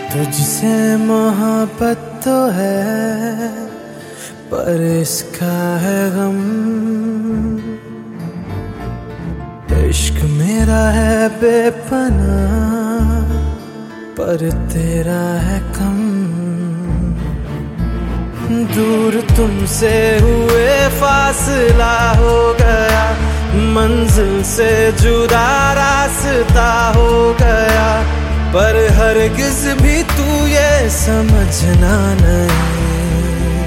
तुझसे मोहब्बत तो है पर इसका है गम। इश्क मेरा है बेपनाह पर तेरा है कम। दूर तुमसे हुए फासला हो गया, मंजिल से जुदा रास्ता हो गया, पर हरगिज भी तू ये समझना नहीं।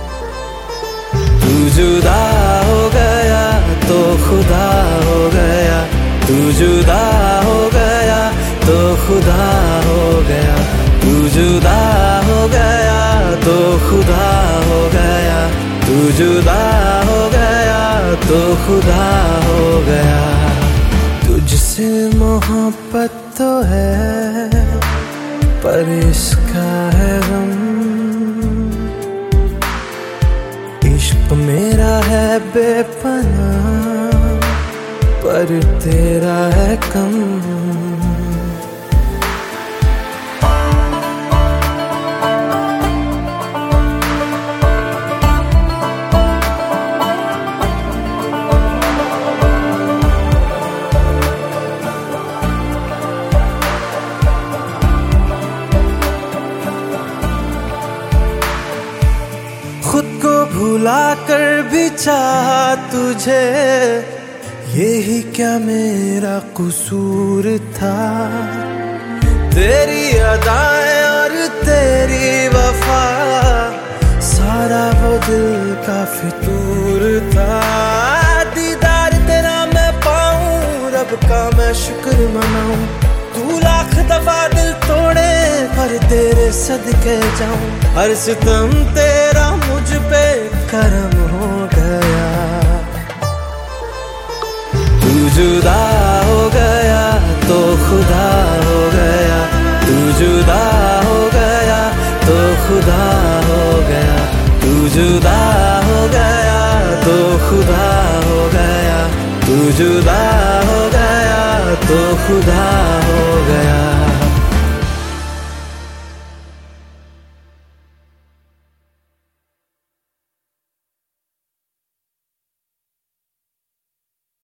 तू जुदा हो गया तो खुदा हो गया, तू जुदा हो गया तो खुदा हो गया, तू जुदा हो गया तो खुदा हो गया, तू जुदा हो गया तो खुदा हो गया। तुझसे मोहब्बत तो है पर इसका है गम। इश्क मेरा है बेपनाह पर तेरा है कम। खुद को भुला कर भी चाहा तुझे, यही क्या मेरा कसूर था। तेरी अदाएं और तेरी वफा, सारा वो दिल का फितूर था। दीदार तेरा मैं पाऊं, रब का मैं शुक्र मनाऊं। तू लाख दफा दिल तोड़े पर तेरे सदके जाऊं। हर सितम तेरा मुझ पे करम हो गया। तू जुदा हो गया तो खुदा हो गया, तू जुदा हो गया तो खुदा हो गया, तू जुदा हो गया तो खुदा हो गया, तू जुदा हो गया तो खुदा हो गया।